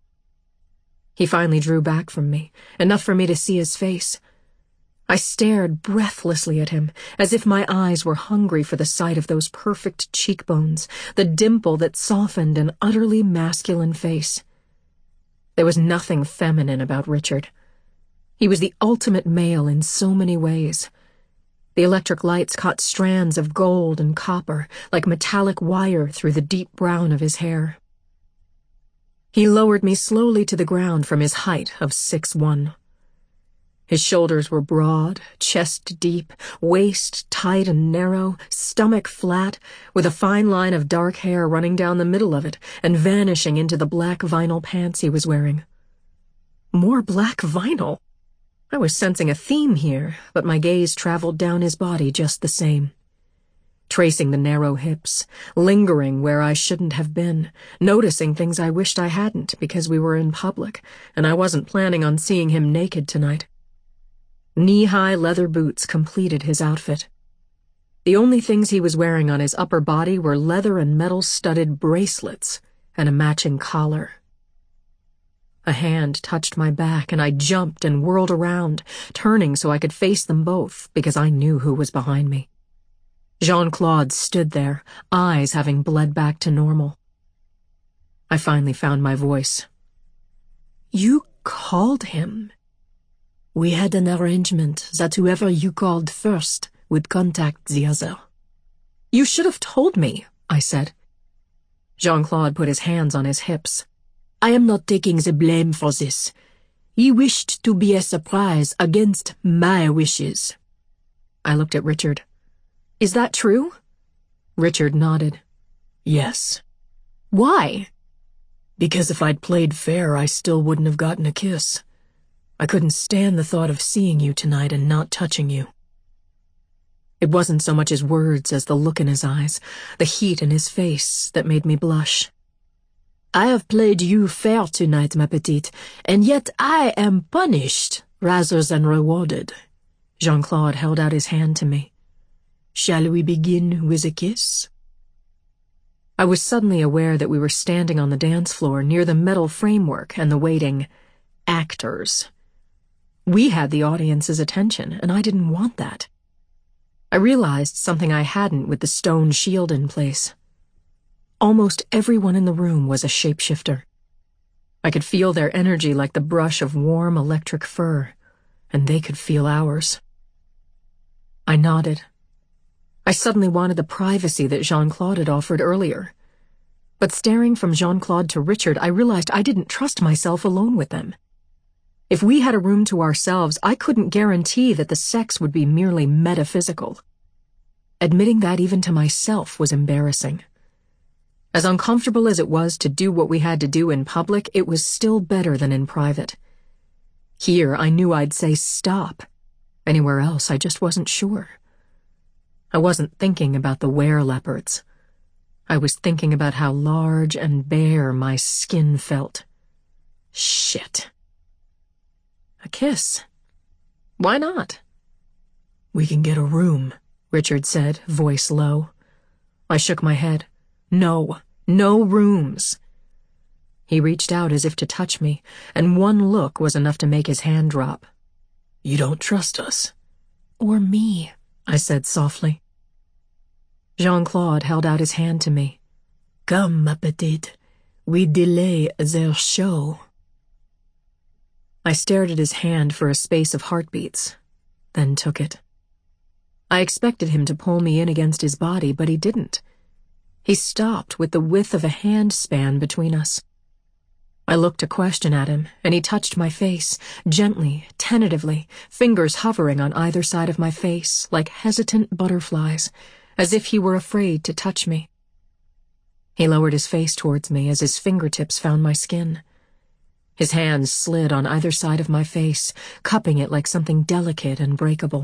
He finally drew back from me, enough for me to see his face. I stared breathlessly at him, as if my eyes were hungry for the sight of those perfect cheekbones, the dimple that softened an utterly masculine face. There was nothing feminine about Richard. He was the ultimate male in so many ways. The electric lights caught strands of gold and copper, like metallic wire through the deep brown of his hair. He lowered me slowly to the ground from his height of six one. His shoulders were broad, chest deep, waist tight and narrow, stomach flat, with a fine line of dark hair running down the middle of it and vanishing into the black vinyl pants he was wearing. More black vinyl! I was sensing a theme here, but my gaze traveled down his body just the same. Tracing the narrow hips, lingering where I shouldn't have been, noticing things I wished I hadn't because we were in public, and I wasn't planning on seeing him naked tonight. Knee-high leather boots completed his outfit. The only things he was wearing on his upper body were leather and metal-studded bracelets and a matching collar. A hand touched my back, and I jumped and whirled around, turning so I could face them both, because I knew who was behind me. Jean-Claude stood there, eyes having bled back to normal. I finally found my voice. "You called him?" "We had an arrangement that whoever you called first would contact the other." "You should have told me," I said. Jean-Claude put his hands on his hips. "I am not taking the blame for this. He wished to be a surprise against my wishes." I looked at Richard. "Is that true?" Richard nodded. "Yes." "Why?" "Because if I'd played fair, I still wouldn't have gotten a kiss. I couldn't stand the thought of seeing you tonight and not touching you." It wasn't so much his words as the look in his eyes, the heat in his face that made me blush. I have played you fair tonight, ma petite, and yet I am punished rather than rewarded. Jean-Claude held out his hand to me. Shall we begin with a kiss? I was suddenly aware that we were standing on the dance floor near the metal framework and the waiting actors. We had the audience's attention, and I didn't want that. I realized something I hadn't with the stone shield in place. Almost everyone in the room was a shapeshifter. I could feel their energy like the brush of warm electric fur, and they could feel ours. I nodded. I suddenly wanted the privacy that Jean-Claude had offered earlier. But staring from Jean-Claude to Richard, I realized I didn't trust myself alone with them. If we had a room to ourselves, I couldn't guarantee that the sex would be merely metaphysical. Admitting that even to myself was embarrassing. As uncomfortable as it was to do what we had to do in public, it was still better than in private. Here, I knew I'd say stop. Anywhere else, I just wasn't sure. I wasn't thinking about the were-leopards. I was thinking about how large and bare my skin felt. Shit. A kiss. Why not? We can get a room, Richard said, voice low. I shook my head. No, no rooms. He reached out as if to touch me, and one look was enough to make his hand drop. You don't trust us. Or me, I said softly. Jean-Claude held out his hand to me. Come, ma petite. We delay their show. I stared at his hand for a space of heartbeats, then took it. I expected him to pull me in against his body, but he didn't. He stopped with the width of a hand span between us. I looked a question at him, and he touched my face, gently, tentatively, fingers hovering on either side of my face, like hesitant butterflies, as if he were afraid to touch me. He lowered his face towards me as his fingertips found my skin. His hands slid on either side of my face, cupping it like something delicate and breakable.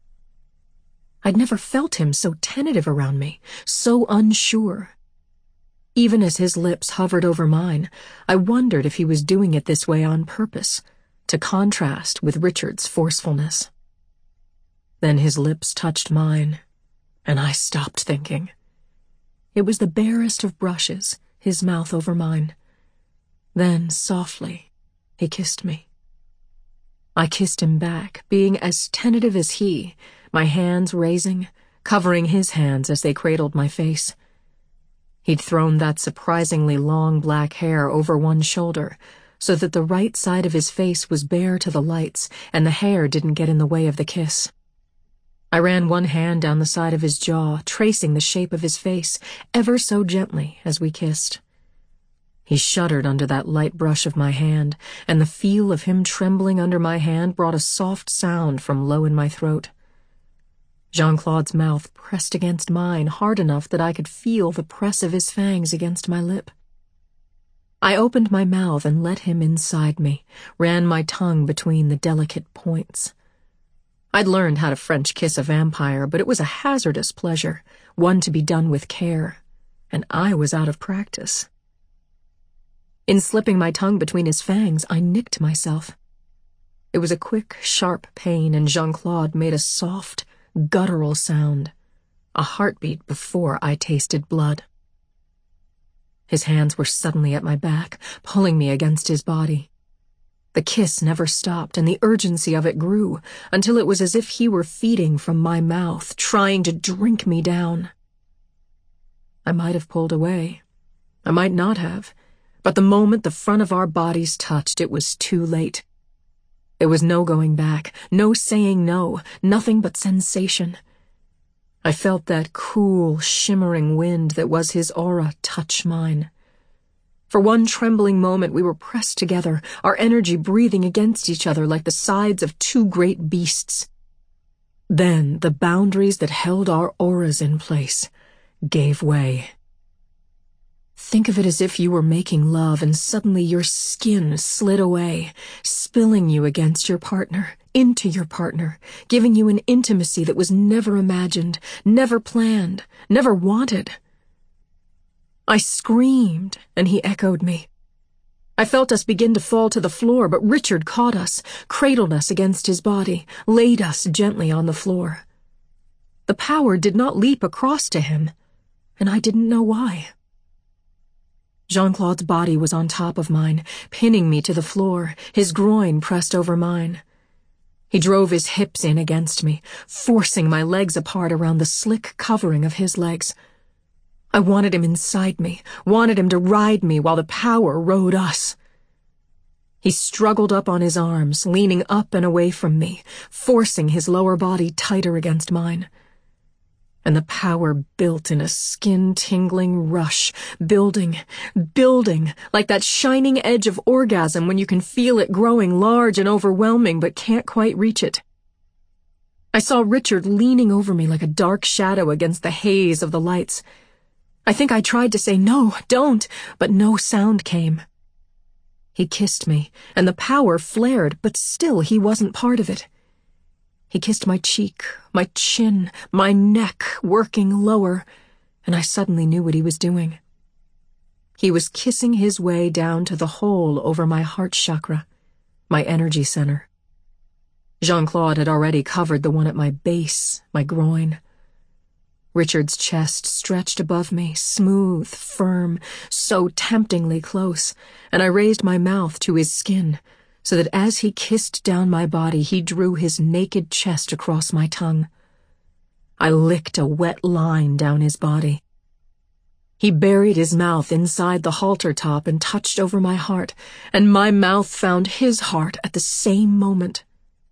I'd never felt him so tentative around me, so unsure. Even as his lips hovered over mine, I wondered if he was doing it this way on purpose, to contrast with Richard's forcefulness. Then his lips touched mine, and I stopped thinking. It was the barest of brushes, his mouth over mine. Then, softly, he kissed me. I kissed him back, being as tentative as he, my hands raising, covering his hands as they cradled my face. He'd thrown that surprisingly long black hair over one shoulder, so that the right side of his face was bare to the lights, and the hair didn't get in the way of the kiss. I ran one hand down the side of his jaw, tracing the shape of his face, ever so gently as we kissed. He shuddered under that light brush of my hand, and the feel of him trembling under my hand brought a soft sound from low in my throat. Jean-Claude's mouth pressed against mine hard enough that I could feel the press of his fangs against my lip. I opened my mouth and let him inside me, ran my tongue between the delicate points. I'd learned how to French kiss a vampire, but it was a hazardous pleasure, one to be done with care, and I was out of practice. In slipping my tongue between his fangs, I nicked myself. It was a quick, sharp pain, and Jean-Claude made a soft, guttural sound, a heartbeat before I tasted blood. His hands were suddenly at my back, pulling me against his body. The kiss never stopped, and the urgency of it grew, until it was as if he were feeding from my mouth, trying to drink me down. I might have pulled away. I might not have, but the moment the front of our bodies touched, it was too late. There was no going back, no saying no, nothing but sensation. I felt that cool, shimmering wind that was his aura touch mine. For one trembling moment we were pressed together, our energy breathing against each other like the sides of two great beasts. Then the boundaries that held our auras in place gave way. Think of it as if you were making love and suddenly your skin slid away, spilling you against your partner, into your partner, giving you an intimacy that was never imagined, never planned, never wanted. I screamed, and he echoed me. I felt us begin to fall to the floor, but Richard caught us, cradled us against his body, laid us gently on the floor. The power did not leap across to him, and I didn't know why. Jean-Claude's body was on top of mine, pinning me to the floor, his groin pressed over mine. He drove his hips in against me, forcing my legs apart around the slick covering of his legs. I wanted him inside me, wanted him to ride me while the power rode us. He struggled up on his arms, leaning up and away from me, forcing his lower body tighter against mine. And the power built in a skin-tingling rush, building, building, like that shining edge of orgasm when you can feel it growing large and overwhelming but can't quite reach it. I saw Richard leaning over me like a dark shadow against the haze of the lights. I think I tried to say, "No, don't," but no sound came. He kissed me, and the power flared, but still he wasn't part of it. He kissed my cheek, my chin, my neck, working lower, and I suddenly knew what he was doing. He was kissing his way down to the hole over my heart chakra, my energy center. Jean-Claude had already covered the one at my base, my groin. Richard's chest stretched above me, smooth, firm, so temptingly close, and I raised my mouth to his skin, so that as he kissed down my body, he drew his naked chest across my tongue. I licked a wet line down his body. He buried his mouth inside the halter top and touched over my heart, and my mouth found his heart at the same moment.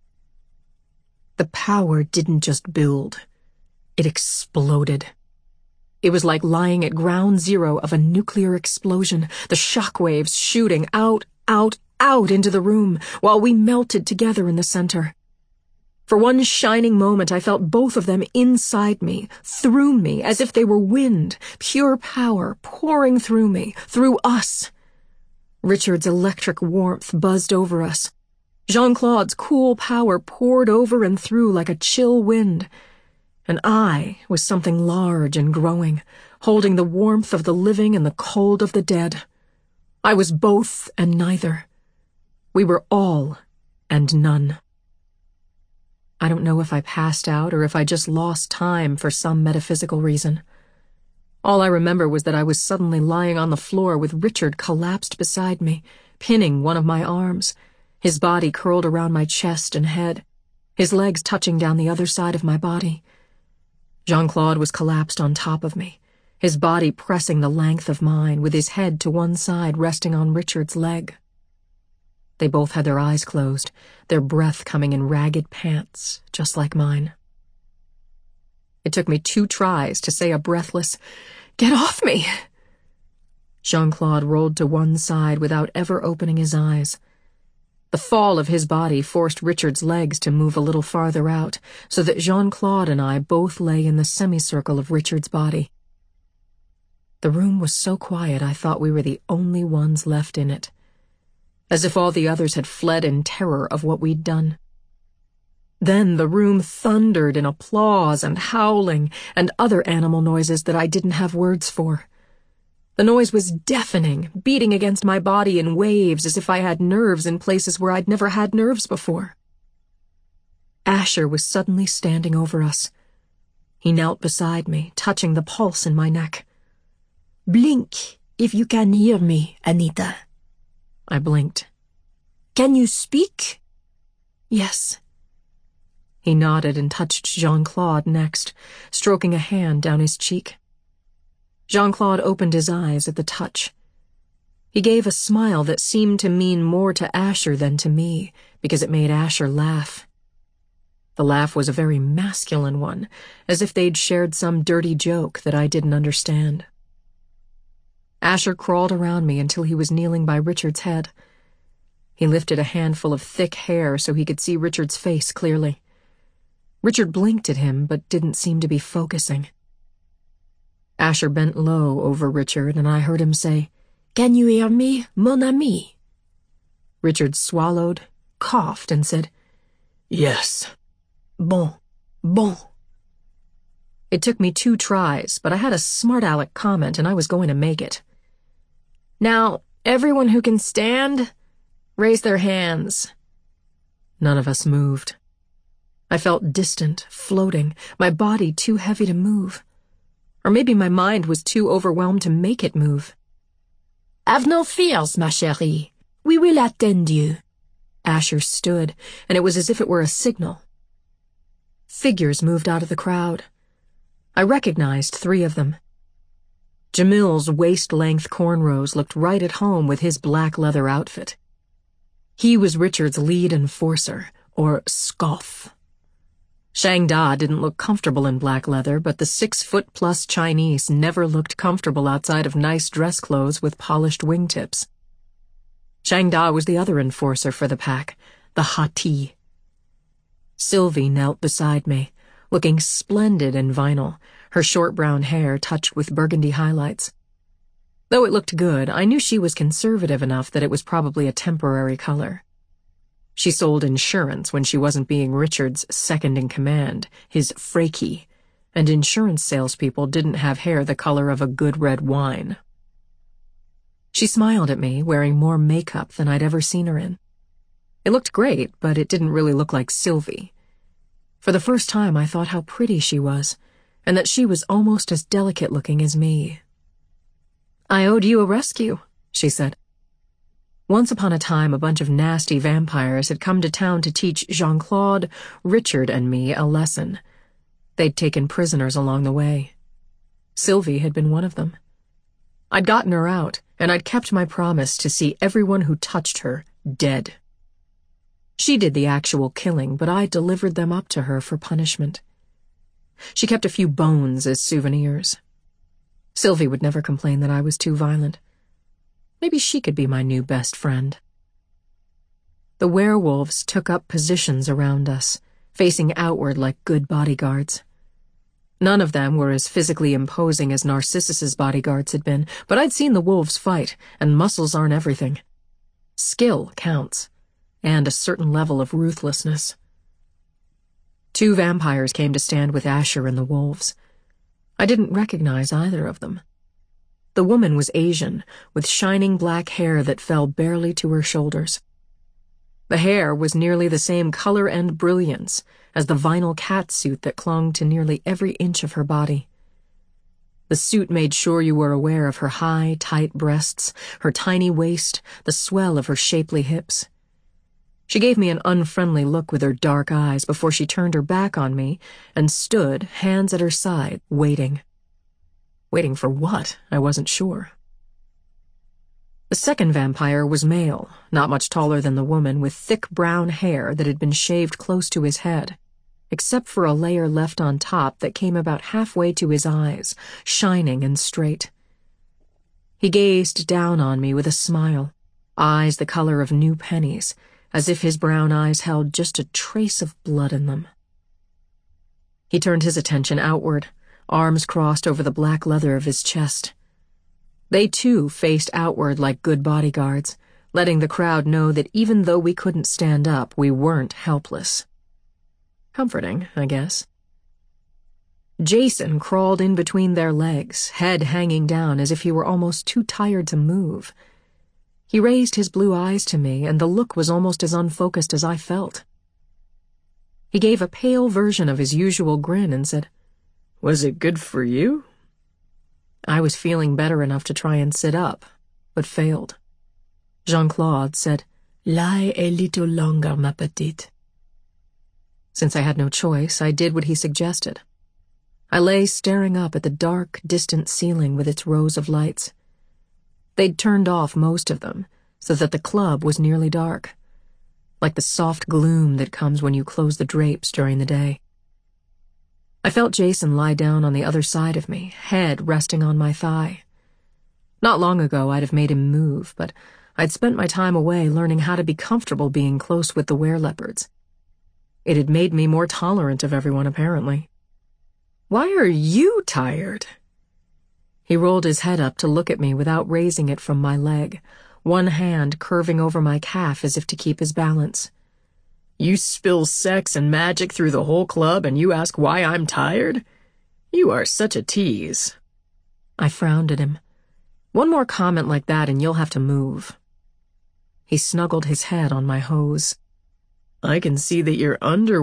The power didn't just build. It exploded. It was like lying at ground zero of a nuclear explosion, the shockwaves shooting out, out, out into the room, while we melted together in the center. For one shining moment, I felt both of them inside me, through me, as if they were wind, pure power pouring through me, through us. Richard's electric warmth buzzed over us. Jean-Claude's cool power poured over and through like a chill wind. And I was something large and growing, holding the warmth of the living and the cold of the dead. I was both and neither. We were all and none. I don't know if I passed out or if I just lost time for some metaphysical reason. All I remember was that I was suddenly lying on the floor with Richard collapsed beside me, pinning one of my arms, his body curled around my chest and head, his legs touching down the other side of my body. Jean-Claude was collapsed on top of me, his body pressing the length of mine, with his head to one side resting on Richard's leg. They both had their eyes closed, their breath coming in ragged pants, just like mine. It took me two tries to say a breathless, "Get off me!" Jean-Claude rolled to one side without ever opening his eyes. The fall of his body forced Richard's legs to move a little farther out, so that Jean-Claude and I both lay in the semicircle of Richard's body. The room was so quiet I thought we were the only ones left in it, as if all the others had fled in terror of what we'd done. Then the room thundered in applause and howling and other animal noises that I didn't have words for. The noise was deafening, beating against my body in waves as if I had nerves in places where I'd never had nerves before. Asher was suddenly standing over us. He knelt beside me, touching the pulse in my neck. "Blink, if you can hear me, Anita." I blinked. "Can you speak?" "Yes." He nodded and touched Jean-Claude next, stroking a hand down his cheek. Jean-Claude opened his eyes at the touch. He gave a smile that seemed to mean more to Asher than to me, because it made Asher laugh. The laugh was a very masculine one, as if they'd shared some dirty joke that I didn't understand. Asher crawled around me until he was kneeling by Richard's head. He lifted a handful of thick hair so he could see Richard's face clearly. Richard blinked at him, but didn't seem to be focusing. Asher bent low over Richard, and I heard him say, "Can you hear me, mon ami?" Richard swallowed, coughed, and said, "Yes. Bon, bon." It took me two tries, but I had a smart aleck comment, and I was going to make it. "Now, everyone who can stand, raise their hands." None of us moved. I felt distant, floating, my body too heavy to move. Or maybe my mind was too overwhelmed to make it move. "Have no fears, ma chérie. We will attend you." Asher stood, and it was as if it were a signal. Figures moved out of the crowd. I recognized three of them. Jamil's waist-length cornrows looked right at home with his black leather outfit. He was Richard's lead enforcer, or scoff. Shang Da didn't look comfortable in black leather, but the six-foot-plus Chinese never looked comfortable outside of nice dress clothes with polished wingtips. Shang Da was the other enforcer for the pack, the Hati. Sylvie knelt beside me, looking splendid in vinyl, her short brown hair touched with burgundy highlights. Though it looked good, I knew she was conservative enough that it was probably a temporary color. She sold insurance when she wasn't being Richard's second-in-command, his Freaky, and insurance salespeople didn't have hair the color of a good red wine. She smiled at me, wearing more makeup than I'd ever seen her in. It looked great, but it didn't really look like Sylvie. For the first time, I thought how pretty she was, and that she was almost as delicate-looking as me. "I owed you a rescue," she said. Once upon a time, a bunch of nasty vampires had come to town to teach Jean-Claude, Richard, and me a lesson. They'd taken prisoners along the way. Sylvie had been one of them. I'd gotten her out, and I'd kept my promise to see everyone who touched her dead. She did the actual killing, but I delivered them up to her for punishment. She kept a few bones as souvenirs. Sylvie would never complain that I was too violent. Maybe she could be my new best friend. The werewolves took up positions around us, facing outward like good bodyguards. None of them were as physically imposing as Narcissus's bodyguards had been, but I'd seen the wolves fight, and muscles aren't everything. Skill counts, and a certain level of ruthlessness. Two vampires came to stand with Asher and the wolves. I didn't recognize either of them. The woman was Asian, with shining black hair that fell barely to her shoulders. The hair was nearly the same color and brilliance as the vinyl catsuit that clung to nearly every inch of her body. The suit made sure you were aware of her high, tight breasts, her tiny waist, the swell of her shapely hips. She gave me an unfriendly look with her dark eyes before she turned her back on me and stood, hands at her side, waiting. Waiting for what? I wasn't sure. The second vampire was male, not much taller than the woman, with thick brown hair that had been shaved close to his head, except for a layer left on top that came about halfway to his eyes, shining and straight. He gazed down on me with a smile, eyes the color of new pennies, as if his brown eyes held just a trace of blood in them. He turned his attention outward, arms crossed over the black leather of his chest. They too faced outward like good bodyguards, letting the crowd know that even though we couldn't stand up, we weren't helpless. Comforting, I guess. Jason crawled in between their legs, head hanging down as if he were almost too tired to move. He raised his blue eyes to me, and the look was almost as unfocused as I felt. He gave a pale version of his usual grin and said, "Was it good for you?" I was feeling better enough to try and sit up, but failed. Jean-Claude said, "Lie a little longer, ma petite." Since I had no choice, I did what he suggested. I lay staring up at the dark, distant ceiling with its rows of lights. They'd turned off most of them, so that the club was nearly dark, like the soft gloom that comes when you close the drapes during the day. I felt Jason lie down on the other side of me, head resting on my thigh. Not long ago I'd have made him move, but I'd spent my time away learning how to be comfortable being close with the wereleopards. It had made me more tolerant of everyone, apparently. "Why are you tired?" He rolled his head up to look at me without raising it from my leg, one hand curving over my calf as if to keep his balance. You spill sex and magic through the whole club and you ask why I'm tired? You are such a tease. I frowned at him. One more comment like that and you'll have to move. He snuggled his head on my hose. I can see that your underwear